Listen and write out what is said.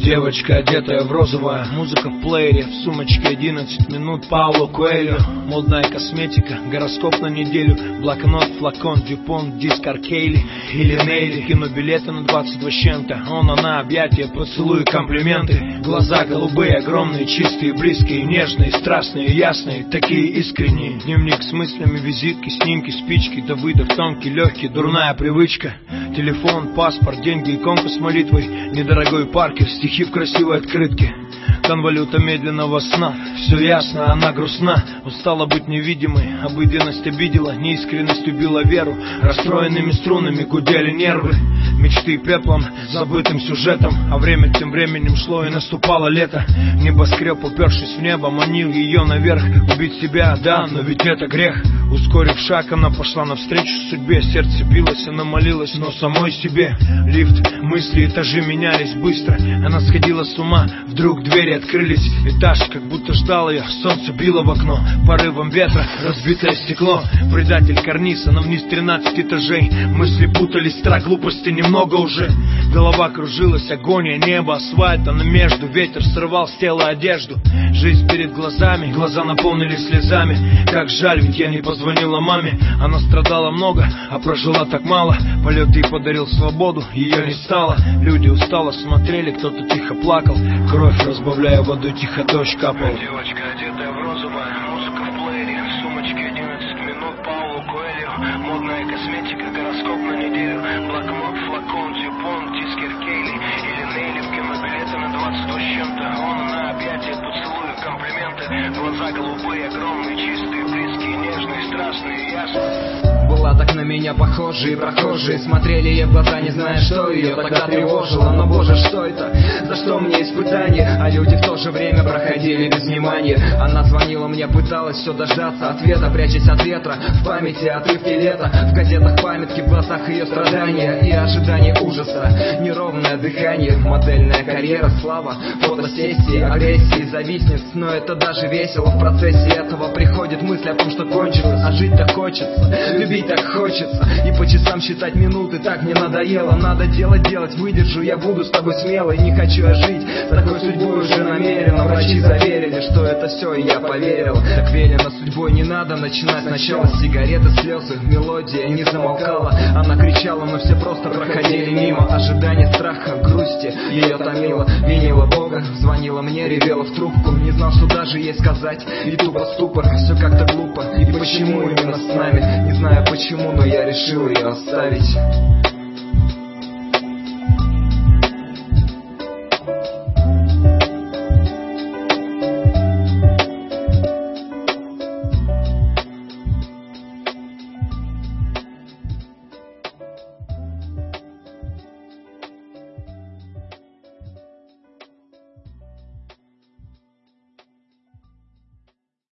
Девочка, одетая в розовое, музыка в плеере, в сумочке 11 минут Пауло Коэльо. Модная косметика, гороскоп на неделю, блокнот, флакон, дюпон, диск Аркейли или Нейли. Кинобилеты на 22 с чем-то, он, она, объятия, поцелуи, комплименты. Глаза голубые, огромные, чистые, близкие, нежные, страстные, ясные, такие искренние. Дневник с мыслями, визитки, снимки, спички, Давыдов, тонкий, легкий, дурная привычка. Телефон, паспорт, деньги, иконка с молитвой, недорогой Паркер, стихи в красивой открытке. Конвалюта медленного сна, все ясно, она грустна. Устала быть невидимой, обыденность обидела, неискренность убила веру. Расстроенными струнами гудели нервы, мечты пеплом, забытым сюжетом. А время тем временем шло, и наступало лето. Небоскреб, упершись в небо, манил ее наверх. Убить себя, да, но ведь это грех. Ускорив шаг, она пошла навстречу судьбе. Сердце билось, она молилась, но самой себе. Лифт, мысли, этажи менялись быстро. Она сходила с ума, вдруг двери открылись. Этаж, как будто ждал ее, солнце било в окно. Порывом ветра, разбитое стекло. Предатель карниз, она вниз 13 этажей. Мысли путались, страх, глупости немного уже. Голова кружилась, агония, небо, асфальт. Она между, ветер срывал с тела одежду. Жизнь перед глазами, глаза наполнились слезами. Как жаль, ведь я не позвонила маме. Она страдала много, а прожила так мало. Полет ей подарил свободу, ее не стало. Люди устало смотрели, кто-то тихо плакал. Кровь, разбавляя водой, тихо дождь капал. Девочка, одетая в розовое, музыка в плеере, в сумочке 11 минут Пауло Коэльо. Модная косметика, гороскоп на неделю, блокнот, флакон, дюпон, диск Аркейли или Нейли. Кинобилеты на 22 с чем-то, он, она, объятия, поцелуи, комплименты. Глаза голубые, огромные, чистые, близкие, нежные, страстные, ясные. Была так на меня похожа, и прохожие смотрели ей в глаза, не зная, что ее тогда тревожило. Но, боже, что это? За что мне испытание? А люди в то же время проходили без внимания. Она звонила мне, пыталась все дождаться ответа, прячась от ветра, в памяти отрывки лета. В газетах памятки, в глазах ее страдания и ожидание ужаса. Неровное дыхание, модельная карьера, слава, фотосессии, агрессии, завистниц. Но это даже весело, в процессе этого приходит мысль о том, что кончится. А жить так хочется, любить так хочется, и по часам считать минуты так мне надоело. Надо делать, выдержу, я буду с тобой смелой. Не хочу я жить с такой судьбой уже намеренно. Врачи заверили, что это все, и я поверил. Так велено судьбой, не надо начинать сначала. Сигареты, слезы, мелодия не замолкала. Она кричала, но все просто проходили мимо. Ожидание страха, грусти ее томило. Винила Бога, звонила мне, ревела в трубку. Не знал, что даже ей сказать, и тупо ступор. Все как-то глупо, и почему именно с нами? Не знаю почему, но я решил ее оставить.